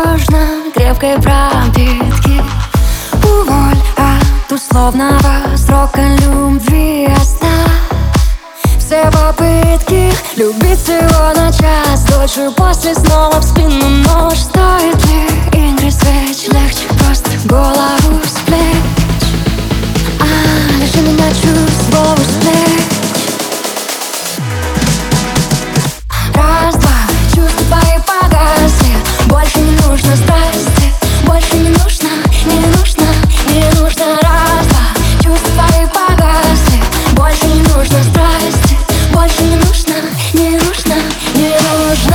безнадежно крепкой пропитки. Уволь от условного срока любви, оставь все попытки любить всего на час дольше. После снова в спину нож. Стоит ли игры свеч? Легче просто голову с плеч. Лиши меня чувств, голову с плеч. Раз, два, чувства твои погасли. Больше не нужно страсти. Больше не нужно, не нужно, не нужно. Раз, два, чувства твои погасли. Больше не нужно страсти. Больше не нужно, не нужно, не нужно.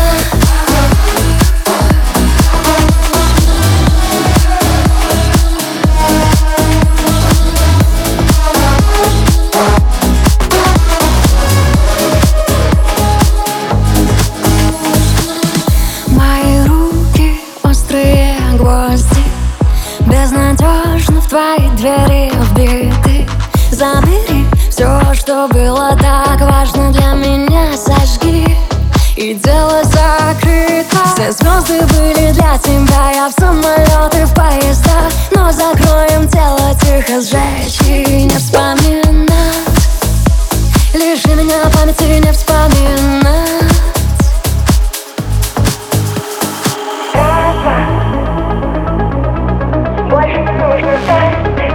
Безнадежно в твои двери вбиты. Забери все, что было так важно для меня, сожги, и дело закрыто. Все звезды были для тебя, я в самолеты, в поезда. Но закроем тело, тихо сжечь и не вспоминать. Лиши меня памяти, не вспоминать. Больше не нужно страсти.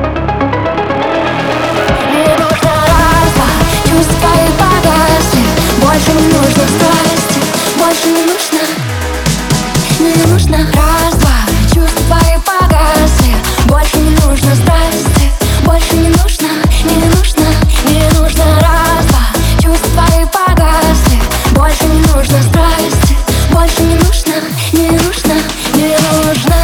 Не нужно раз, два, чувства твои погасли. Больше не нужно страсти. Больше не нужно, не нужно. Раз, два, чувства твои погасли. Больше не нужно страсти. Больше не нужно, не нужно, не нужно. Раз, два, чувства твои погасли. Больше не нужно страсти. Больше не нужно, не нужно, не нужно.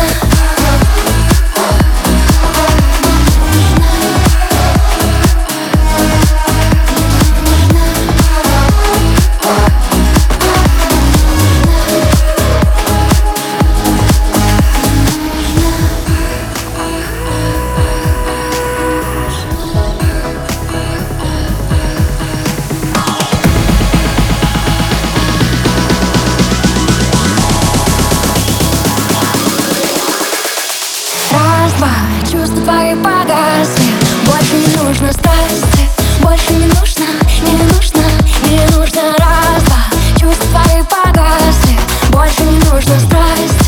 Чувства твои погасли. Больше не нужно страсти. Больше не нужно, не нужно, не нужно. Раз, два, чувства твои погасли. Больше не нужно страсти.